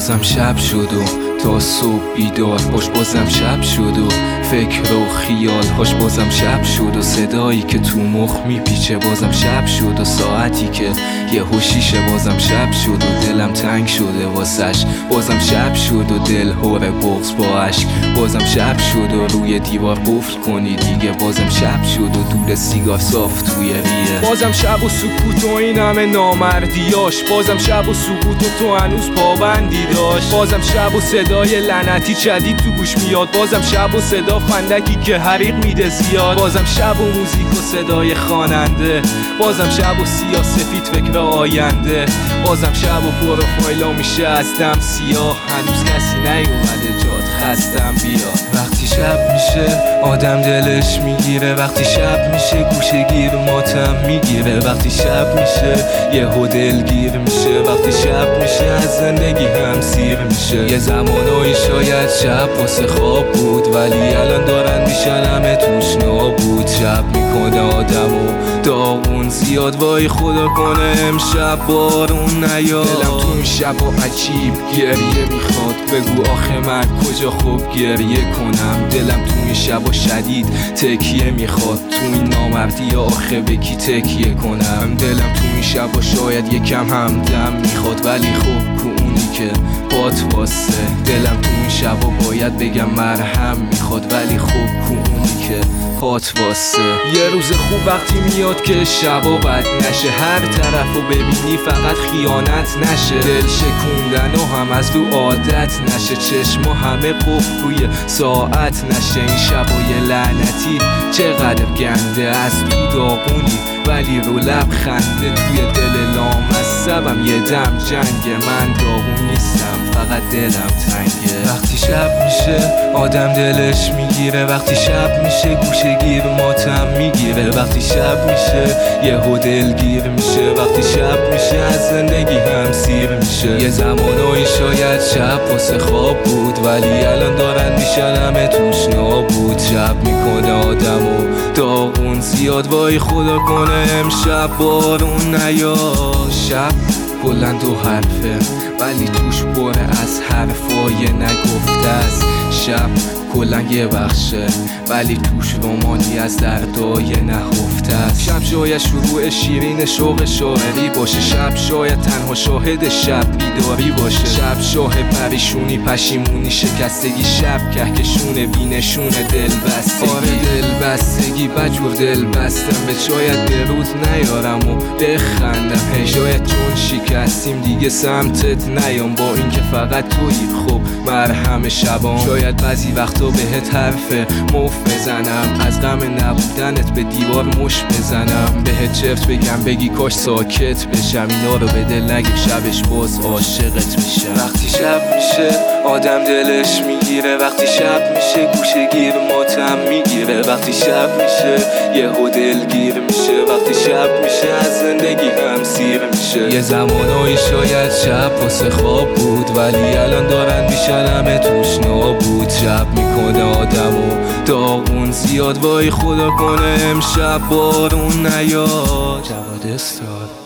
بازم شب شد و تا صبح بیدار باش، بازم شب شد و فکر و خیال هاش، بازم شب شد و صدایی که تو مخ میپیچه، بازم شب شد و ساعتی که یه هوشیشه، بازم شب شد و دلم تنگ شده واسش، بازم شب شد و دل هوره بغض با عشق، بازم شب شد و روی دیوار قفل کنی دیگه، بازم شب شد و دود سیگار صاف توی ریه، بازم شب و سکوت و این همه نامردیاش، بازم شب و سکوت و تو هنوز پابندی داشت، بازم شب و صدای لعنتی شدید تو گوش میاد، بازم شب و صدا فندکی که حریق میده زیاد، بازم شب و موزیک و صدای خواننده، بازم شب و سیاه سفید فکر آینده، بازم شب و پروفایلا میشه از دم سیاه، هنوز کسی نیومده جات خستم بیا. وقتی شب میشه آدم دلش میگیره، وقتی شب میشه گوشه گیر ماتم میگیره، وقتی شب میشه یهو دلگیر میشه، وقتی شب میشه از زندگی هم سیر میشه. یه زمانایی شاید شب واسه خواب بود، ولی الان دارن میشن همه توش نابود. شب میکنه آدمو داغون زیاد، وای خدا کنه امشب بارون نیاد. دلم تو این شب و عجیب گریه میخواد، بگو آخه من کجا خوب گریه کنم. دلم تو این شب و شدید تکیه میخواد، تو این نامردی آخه به کی تکیه کنم. دلم تو این شب و شاید یکم هم دم میخواد، ولی خب کو اونی که پات واسه. دلم تو این شب و باید بگم مرهم میخواد، ولی خب کو اونی که پات واسه. یه روز خوب وقتی میاد که شب و بد نشه، هر طرفو ببینی فقط خیانت نشه، دل شکوندن و هم از رو عادت نشه، چشما همه قفل روی ساعت نشه. این شبای لعنتی چقدر گنده، از تو داغونی ولی رو لب خنده، توی دل لامصبم یه دم جنگه. من داغون نیستم فقط دلم تنگه. وقتی شب میشه آدم دلش میگیره، وقتی شب میشه گوشه گیر ماتم میگیره، وقتی شب میشه یهو دلگیر میشه، وقتی شب میشه از زندگی هم سیر میشه. یه زمانایی شاید شب واسه خواب بود، ولی الان دارن میشن همه توش نابود. شب میکنه آدمو داغون زیاد، وای خدا کنه امشب بارون نیاد. شب کلن دو حرفه ولی توش بره از حرفای نگفته است. شب کلن یه بخشه ولی توش رومانی از دردای نهفته است. شب شاید شروع شیرین شوق شاعری باشه، شب شاید تنها شاهد شب بیداری باشه، شب شاه پریشونی پشیمونی شکستگی، شب کهکشون بینشون دل بستگی. آره دل بستگی بجور دل بستم، به شاید به روز نیارم و بخندم، هی شاید چون شکستیم دیگه سمتت نیام، با اینکه فقط تویی خب مرهم شبام. شاید بعضی وقتا بهت حرف مف بزنم، از غم نبودنت به دیوار مش بزنم، بهت چرت بگم بگی کاش ساکت بشم، اینا رو به دل نگیر شبش باز عاشقت میشم. وقتی شب میشه آدم دلش میگیره، وقتی شب میشه گوشه گیر ماتم میگیره، وقتی شب میشه یهو دلگیر میشه، وقتی شب میشه از زندگی هم سیر میشه. یه زمانایی شاید شب واسه خواب بود، ولی الان دارن میشن همه توش نابود. شب میکنه آدمو داغون زیاد، وای خدا کنه امشب بارون نیاد. جواد استاد.